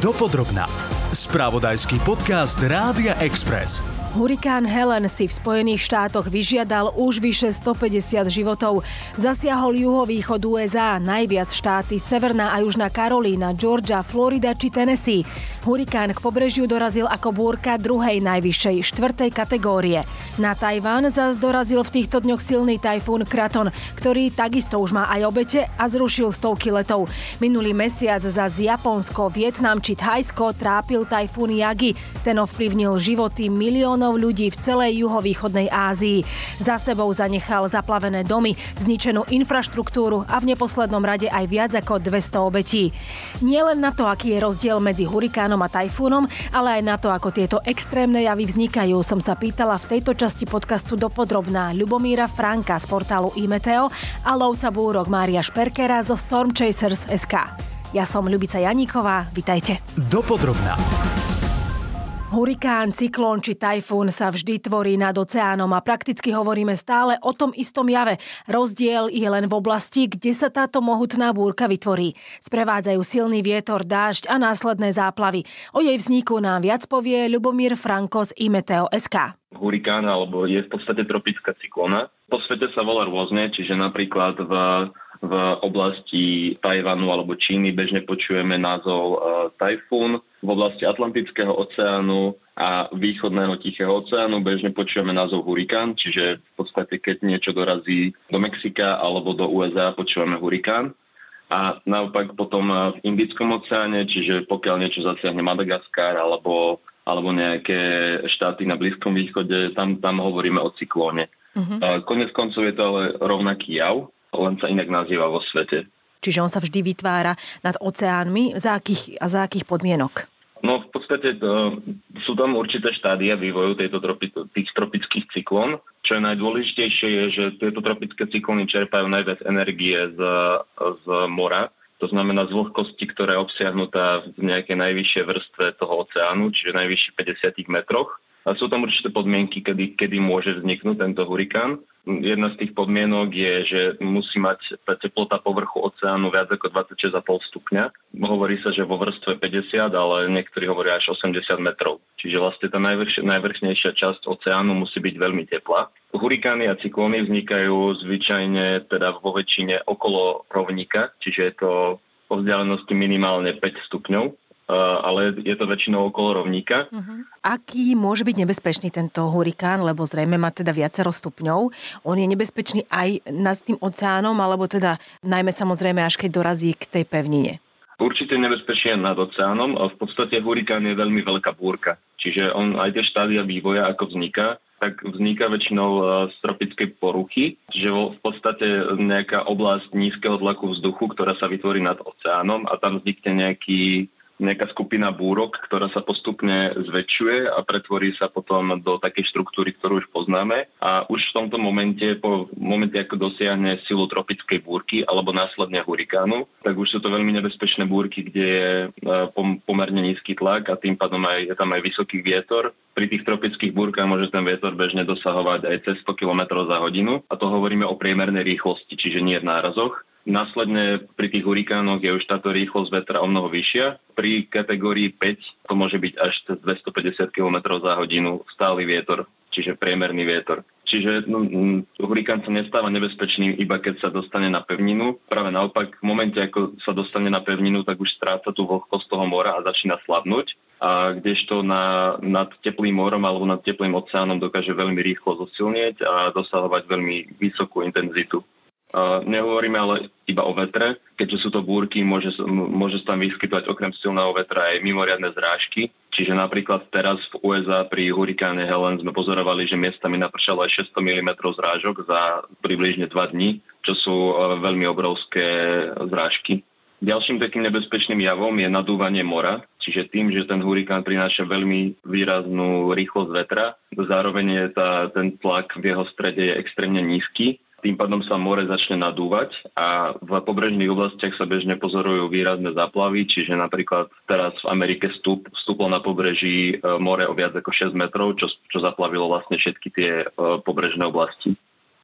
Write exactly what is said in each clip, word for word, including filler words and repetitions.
Dopodrobna. Spravodajský podcast Rádia Express. Hurikán Helen si v Spojených štátoch vyžiadal už vyše stopäťdesiat životov. Zasiahol juhovýchod ú es á, najviac štáty Severná a Južná Karolína, Georgia, Florida či Tennessee. Hurikán k pobrežiu dorazil ako búrka druhej najvyššej, štvrtej kategórie. Na Tajván zas dorazil v týchto dňoch silný tajfún Kraton, ktorý takisto už má aj obete a zrušil stovky letov. Minulý mesiac zas Japonsko, Vietnam či Thajsko trápil tajfún Yagi. Ten ovplyvnil životy miliónov ľudí v celej juhovýchodnej Ázii. Za sebou zanechal zaplavené domy, zničenú infraštruktúru a v neposlednom rade aj viac ako dvesto obetí. Nie len na to, aký je rozdiel medzi hurikánom a tajfúnom, ale aj na to, ako tieto extrémne javy vznikajú, som sa pýtala v tejto časti podcastu dopodrobná Ľubomíra Franka z portálu iMeteo a lovca búrok Mária Šperkera zo Storm Chasers bodka es ká. Ja som Ľubica Janíková, vitajte. Dopodrobna. Hurikán, cyklón či tajfún sa vždy tvorí nad oceánom a prakticky hovoríme stále o tom istom jave. Rozdiel je len v oblasti, kde sa táto mohutná búrka vytvorí. Sprevádzajú silný vietor, dážď a následné záplavy. O jej vzniku nám viac povie Ľubomír Franko z iMeteo bodka es ká. Hurikán alebo je v podstate tropická cyklóna. Po svete sa volá rôzne, čiže napríklad v, v oblasti Tajvanu alebo Číny bežne počujeme názov uh, tajfún. V oblasti Atlantického oceánu a východného Tichého oceánu bežne počujeme názov hurikán, čiže v podstate keď niečo dorazí do Mexika alebo do ú es á, počúvame hurikán. A naopak potom v Indickom oceáne, čiže pokiaľ niečo zasiahne Madagaskar alebo alebo nejaké štáty na Blízkom východe, tam, tam hovoríme o cyklóne. Uh-huh. Konec koncov je to ale rovnaký jav, len sa inak nazýva vo svete. Čiže on sa vždy vytvára nad oceánmi, za akých, a za akých podmienok? No v podstate to, sú tam určité štádia vývoju tejto tropi, tých tropických cyklón. Čo je najdôležitejšie je, že tieto tropické cyklóny čerpajú najviac energie z, z mora. To znamená z vlhkosti, ktorá je obsiahnutá v nejakej najvyššej vrstve toho oceánu, čiže najvyšších päťdesiat metroch. A sú tam určité podmienky, kedy, kedy môže vzniknúť tento hurikán. Jedna z tých podmienok je, že musí mať tá teplota povrchu oceánu viac ako dvadsaťšesť celá päť stupňa. Hovorí sa, že vo vrstve päťdesiat, ale niektorí hovoria až osemdesiat metrov. Čiže vlastne tá najvrch, najvrchnejšia časť oceánu musí byť veľmi teplá. Hurikány a cyklóny vznikajú zvyčajne teda vo väčšine okolo rovníka, čiže je to po vzdialenosti minimálne päť stupňov. Ale je to väčšinou okolo rovníka. Uh-huh. Aký môže byť nebezpečný tento hurikán, lebo zrejme má teda viacero stupňov. On je nebezpečný aj nad tým oceánom, alebo teda najmä samozrejme až keď dorazí k tej pevnine? Určite nebezpečný nad oceánom. V podstate hurikán je veľmi veľká búrka. Čiže on aj tie štádia vývoja, ako vzniká, tak vzniká väčšinou z tropickej poruchy. Čiže v podstate nejaká oblasť nízkeho tlaku vzduchu, ktorá sa vytvorí nad oceánom a tam vznikne nejaký nejaká skupina búrok, ktorá sa postupne zväčšuje a pretvorí sa potom do takej štruktúry, ktorú už poznáme. A už v tomto momente, po momente, ako dosiahne silu tropickej búrky alebo následne hurikánu, tak už sú to veľmi nebezpečné búrky, kde je pomerne nízky tlak a tým pádom aj, je tam aj vysoký vietor. Pri tých tropických búrkach môže ten vietor bežne dosahovať aj cez sto kilometrov za hodinu a to hovoríme o priemernej rýchlosti, čiže nie v nárazoch. Následne pri tých hurikánoch je už táto rýchlosť vetra o mnoho vyššia. Pri kategórii päť to môže byť až cez dvestopäťdesiat kilometrov za hodinu stály vietor, čiže priemerný vietor. Čiže no, hurikán sa nestáva nebezpečným iba keď sa dostane na pevninu. Práve naopak, v momente ako sa dostane na pevninu, tak už stráca tú vlhkosť toho mora a začína slabnúť. A kdežto na, nad teplým morom alebo nad teplým oceánom dokáže veľmi rýchlo zosilnieť a dosahovať veľmi vysokú intenzitu. Uh, nehovoríme ale iba o vetre, keďže sú to búrky, môže, môže sa tam vyskytovať okrem silného vetra aj mimoriadne zrážky. Čiže napríklad teraz v ú es á pri hurikáne Helen sme pozorovali, že miestami napršalo aj šesťsto milimetrov zrážok za približne dva dni, čo sú uh, veľmi obrovské zrážky. Ďalším takým nebezpečným javom je nadúvanie mora, čiže tým, že ten hurikán prináša veľmi výraznú rýchlosť vetra, zároveň je tá, ten tlak v jeho strede je extrémne nízky. Tým pádom sa more začne nadúvať a v pobrežných oblastiach sa bežne pozorujú výrazné záplavy, čiže napríklad teraz v Amerike vstup, vstúplo na pobreží more o viac ako šesť metrov, čo, čo zaplavilo vlastne všetky tie pobrežné oblasti.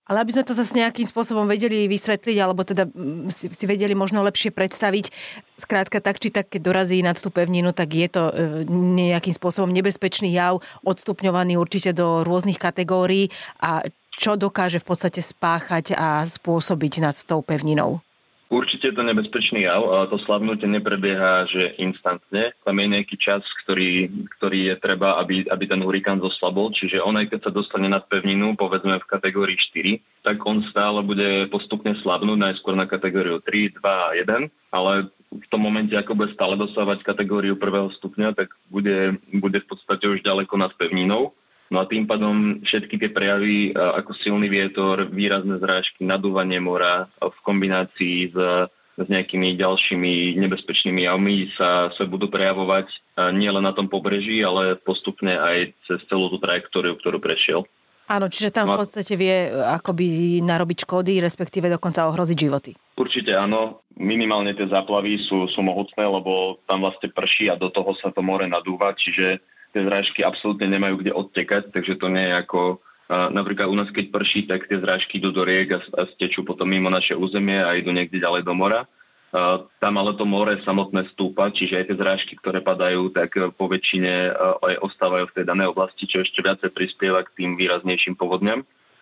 Ale aby sme to zase nejakým spôsobom vedeli vysvetliť, alebo teda si, si vedeli možno lepšie predstaviť, skrátka tak či tak, keď dorazí nad tú pevninu, tak je to nejakým spôsobom nebezpečný jav, odstupňovaný určite do rôznych kategórií a čo dokáže v podstate spáchať a spôsobiť nad tou pevninou. Určite je to nebezpečný jav, ale to slabnutie neprebieha, že instantne. Tam je nejaký čas, ktorý, ktorý je treba, aby, aby ten hurikán zoslabol. Čiže on, aj keď sa dostane nad pevninu, povedzme v kategórii štyri, tak on stále bude postupne slabnúť, najskôr na kategóriu tri, dva a jeden. Ale v tom momente, ako bude stále dosávať kategóriu prvého stupňa, tak bude, bude v podstate už ďaleko nad pevninou. No a tým pádom všetky tie prejavy ako silný vietor, výrazné zrážky, nadúvanie mora v kombinácii s, s nejakými ďalšími nebezpečnými javmi sa, sa budú prejavovať nielen na tom pobreží, ale postupne aj cez celú tú trajektóriu, ktorú prešiel. Áno, čiže tam v podstate vie akoby narobiť škody, respektíve dokonca ohroziť životy. Určite áno. Minimálne tie záplavy sú, sú mohutné, lebo tam vlastne prší a do toho sa to more nadúva, čiže tie zrážky absolútne nemajú kde odtekať, takže to nie je ako uh, napríklad u nás, keď prší, tak tie zrážky idú do riek a, a stečú potom mimo naše územie a idú niekde ďalej do mora. Uh, tam ale to more samotné stúpa, čiže aj tie zrážky, ktoré padajú, tak po väčšine uh, aj ostávajú v tej danej oblasti, čo ešte viacej prispieva k tým výraznejším povodňam.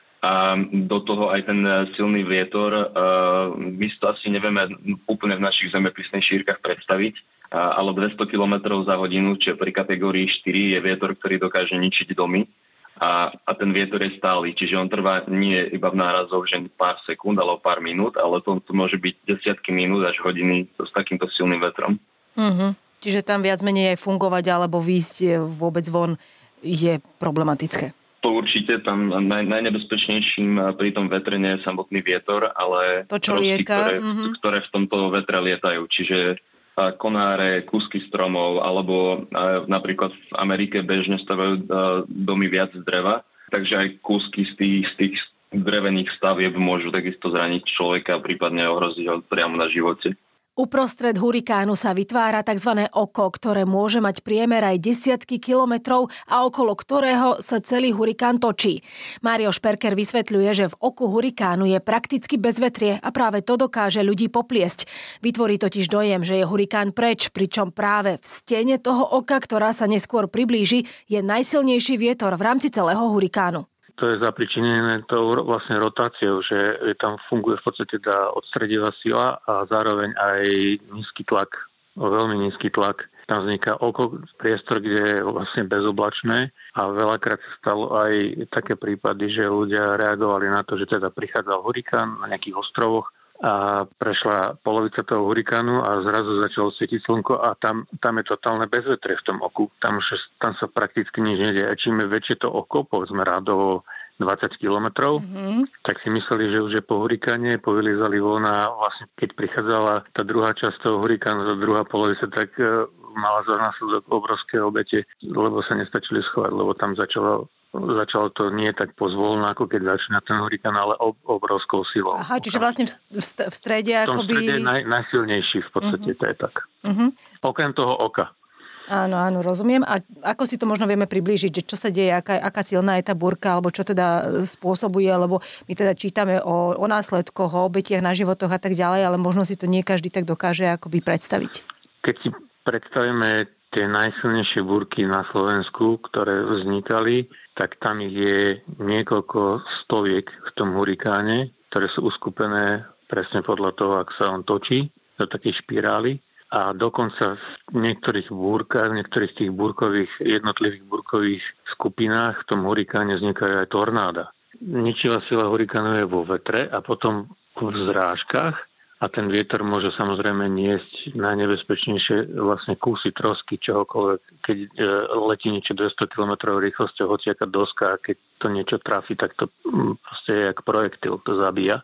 A do toho aj ten silný vietor, uh, my si to asi nevieme úplne v našich zemepisných šírkach predstaviť, ale dvesto kilometrov za hodinu, čo pri kategórii štyri je vietor, ktorý dokáže ničiť domy a, a ten vietor je stály, čiže on trvá nie iba v nárazoch, že pár sekúnd, ale pár minút, ale to, to môže byť desiatky minút až hodiny s takýmto silným vetrom. Mm-hmm. Čiže tam viac menej aj fungovať alebo výjsť vôbec von je problematické. To určite, tam naj, najnebezpečnejším pri tom vetre nie je samotný vietor, ale to, čo trosky, lieta, ktoré, mm-hmm. ktoré v tomto vetre lietajú, čiže konáre, kúsky stromov, alebo napríklad v Amerike bežne stavajú domy viac z dreva, takže aj kúsky z tých, z tých drevených stavieb môžu takisto zraniť človeka, prípadne ohroziť ho priamo na živote. Uprostred hurikánu sa vytvára tzv. Oko, ktoré môže mať priemer aj desiatky kilometrov a okolo ktorého sa celý hurikán točí. Mário Šperker vysvetľuje, že v oku hurikánu je prakticky bezvetrie a práve to dokáže ľudí popliesť. Vytvorí totiž dojem, že je hurikán preč, pričom práve v stene toho oka, ktorá sa neskôr priblíži, je najsilnejší vietor v rámci celého hurikánu. To je zapričinené tou vlastne rotáciou, že tam funguje v podstate tá odstredivá sila a zároveň aj nízky tlak, veľmi nízky tlak. Tam vzniká oko, priestor, kde je vlastne bezoblačné a veľakrát sa stalo aj také prípady, že ľudia reagovali na to, že teda prichádzal hurikán na nejakých ostrovoch a prešla polovica toho hurikánu a zrazu začalo svietiť slnko a tam, tam je totálne bezvetrie v tom oku. Tam, tam sa prakticky nič nedie. A čím je väčšie to oko, povedzme rádovo dvadsať kilometrov, mm-hmm. tak si mysleli, že už je po hurikáne, povylizali von a vlastne keď prichádzala tá druhá časť toho hurikánu, tá druhá polovica, tak uh, mala za následok obrovské obete, lebo sa nestačili schovať, lebo tam začalo Začalo to nie tak pozvolno, ako keď začína ten hurikán, ale ob, obrovskou silou. Aha, čiže vlastne v, v, v strede akoby... V tom strede je naj, najsilnejší v podstate, uh-huh. to je tak. Uh-huh. Okrem toho oka. Áno, áno, rozumiem. A ako si to možno vieme priblížiť, že čo sa deje, aká, aká silná je tá búrka, alebo čo teda spôsobuje, lebo my teda čítame o, o následkoch, o obetiach na životoch a tak ďalej, ale možno si to nie každý tak dokáže akoby predstaviť. Keď si predstavíme tie najsilnejšie búrky na Slovensku, ktoré vznikali, tak tam ich je niekoľko stoviek v tom hurikáne, ktoré sú uskupené presne podľa toho, ak sa on točí do takej špirály. A dokonca v niektorých búrkach, v niektorých tých búrkových, jednotlivých búrkových skupinách v tom hurikáne vznikajú aj tornáda. Ničivá sila hurikánu je vo vetre a potom v zrážkach. A ten vietor môže samozrejme niesť najnebezpečnejšie vlastne kusy, trosky, čohokoľvek. Keď e, letí niečo dvesto kilometrov rýchlosťou, hociaká doska, a keď to niečo trafí, tak to mm, proste je jak projektil, to zabíja.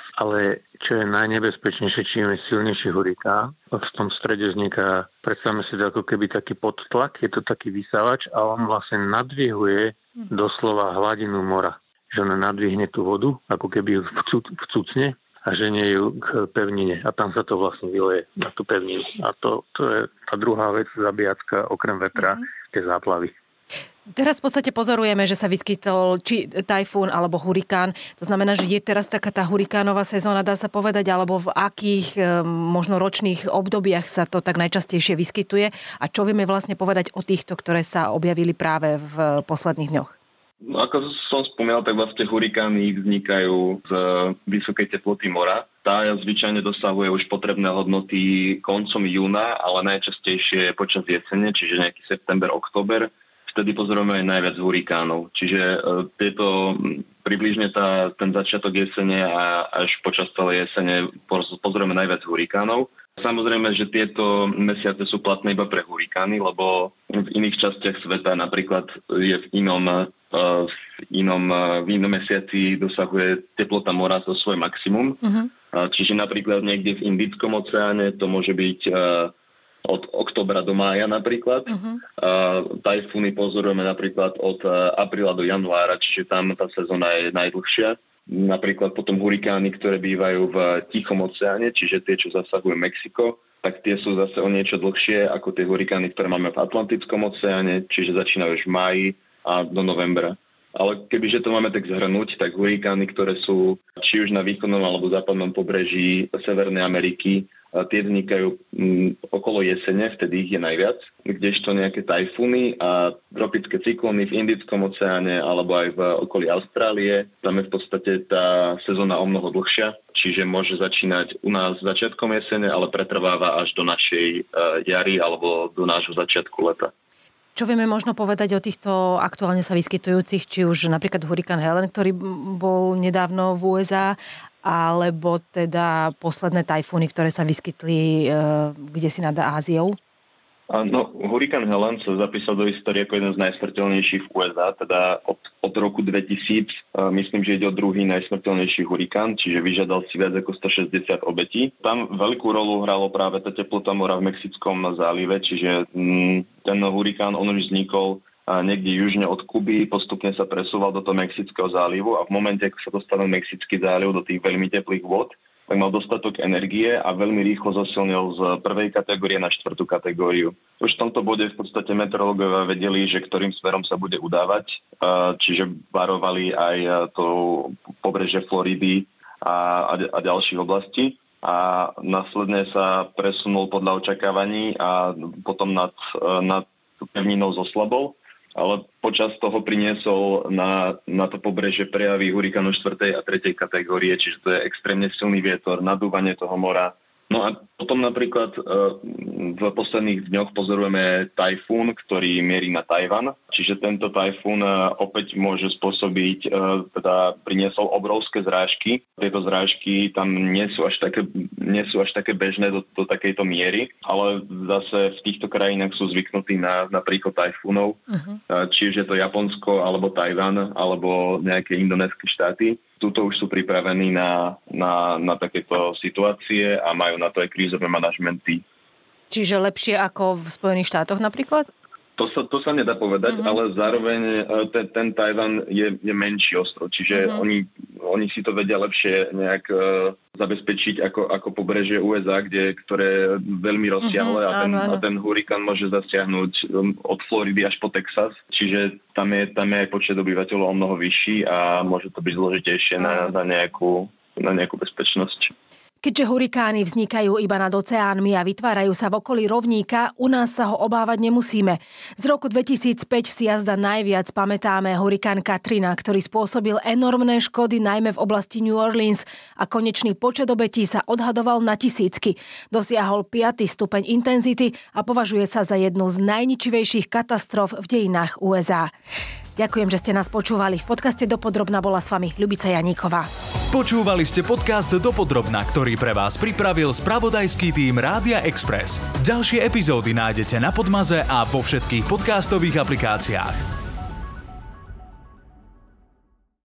Ale čo je najnebezpečnejšie, čím je silnejší hurikán, v tom strede vzniká, predstavme si to ako keby taký podtlak, je to taký vysávač a on vlastne nadvihuje doslova hladinu mora. Že on nadvihne tú vodu, ako keby vcucne, a ženie ju k pevnine. A tam sa to vlastne vyleje na tú pevninu. A to, to je tá druhá vec zabíjacká, okrem vetra, mm-hmm. tie záplavy. Teraz v podstate pozorujeme, že sa vyskytol či tajfún alebo hurikán. To znamená, že je teraz taká tá hurikánová sezóna, dá sa povedať, alebo v akých možno ročných obdobiach sa to tak najčastejšie vyskytuje a čo vieme vlastne povedať o týchto, ktoré sa objavili práve v posledných dňoch? No, ako som spomínal, tak vlastne hurikány vznikajú z vysokej teploty mora. Tá zvyčajne dosahuje už potrebné hodnoty koncom júna, ale najčastejšie počas jesene, čiže nejaký september, október. Vtedy pozorujeme aj najviac hurikánov. Čiže e, tieto približne tá, ten začiatok jesene a až počas celej jesene pozorujeme najviac hurikánov. Samozrejme, že tieto mesiace sú platné iba pre hurikány, lebo v iných častiach sveta napríklad je v inom, v inom, v inom mesiaci dosahuje teplota mora to svoje maximum. Uh-huh. Čiže napríklad niekde v Indickom oceáne to môže byť od októbra do mája napríklad. Uh-huh. Tajfúny pozorujeme napríklad od apríla do januára, čiže tam tá sezóna je najdlhšia. Napríklad potom hurikány, ktoré bývajú v Tichom oceáne, čiže tie, čo zasahujú Mexiko, tak tie sú zase o niečo dlhšie ako tie hurikány, ktoré máme v Atlantickom oceáne, čiže začínajú už v máji a do novembra. Ale kebyže to máme tak zhrnúť, tak hurikány, ktoré sú či už na východnom alebo západnom pobreží Severnej Ameriky, tie vznikajú okolo jesene, vtedy ich je najviac, kdežto nejaké tajfúny a tropické cyklóny v Indickom oceáne alebo aj v okolí Austrálie. Tam je v podstate tá sezóna o mnoho dlhšia, čiže môže začínať u nás začiatkom jesene, ale pretrváva až do našej jary alebo do nášho začiatku leta. Čo vieme možno povedať o týchto aktuálne sa vyskytujúcich, či už napríklad hurikán Helen, ktorý bol nedávno v ú es á, alebo teda posledné tajfúny, ktoré sa vyskytli e, kdesi nad Áziou? No, hurikán Helen sa zapísal do histórie ako jeden z najsmrteľnejších v ú es á, teda od, od roku dvetisíc. Myslím, že ide o druhý najsmrteľnejší hurikán, čiže vyžiadal si viac ako stošesťdesiat obetí. Tam veľkú rolu hralo práve tá teplota mora v Mexickom zálive, čiže m, ten hurikán, on už vznikol niekde južne od Kuby, postupne sa presúval do toho Mexického zálivu a v momente, ako sa dostal Mexický záliv do tých veľmi teplých vôd, tak mal dostatok energie a veľmi rýchlo zosilnil z prvej kategórie na štvrtú kategóriu. Už v tomto bode v podstate meteorológovia vedeli, že ktorým smerom sa bude udávať, čiže varovali aj to pobrežie Floridy a, a, a ďalších oblastí. A následne sa presunul podľa očakávaní a potom nad, nad pevninou zoslabol. Ale počas toho priniesol na, na to pobrežie prejavy hurikánu štvrtej a tretej kategórie, čiže to je extrémne silný vietor, nadúvanie toho mora. No a potom napríklad v posledných dňoch pozorujeme tajfún, ktorý mierí na Tajvan. Čiže tento tajfún opäť môže spôsobiť, teda priniesol obrovské zrážky. Tieto zrážky tam nie sú až také, nie sú až také bežné do, do takejto miery, ale zase v týchto krajinách sú zvyknutí na, na príchod tajfúnov. Uh-huh. Či už je to Japonsko, alebo Tajvan, alebo nejaké indonéske štáty. Tuto už sú pripravení na, na, na takéto situácie a majú na to aj krízové manažmenty. Čiže lepšie ako v Spojených štátoch napríklad? To sa, to sa nedá povedať, uh-huh. ale zároveň ten, ten Tajvan je, je menší ostrov, čiže uh-huh. oni, oni si to vedia lepšie nejak uh, zabezpečiť ako, ako pobrežie ú es á, kde, ktoré je veľmi rozsiahle uh-huh. a, ten, a ten hurikán môže zasiahnuť od Floridy až po Texas, čiže tam je, tam je aj počet obyvateľov o mnoho vyšší a môže to byť zložitejšie uh-huh. na, na, nejakú, na nejakú bezpečnosť. Keďže hurikány vznikajú iba nad oceánmi a vytvárajú sa v okolí rovníka, u nás sa ho obávať nemusíme. Z roku dvetisícpäť si jazda najviac pamätáme hurikán Katrina, ktorý spôsobil enormné škody najmä v oblasti New Orleans a konečný počet obetí sa odhadoval na tisícky. Dosiahol piaty stupeň intenzity a považuje sa za jednu z najničivejších katastrof v dejinách ú es á. Ďakujem, že ste nás počúvali. V podcaste Dopodrobna bola s vami Ľubica Janíková. Počúvali ste podcast Dopodrobna, ktorý pre vás pripravil spravodajský tím Rádia Express. Ďalšie epizódy nájdete na Podmaze a vo všetkých podcastových aplikáciách.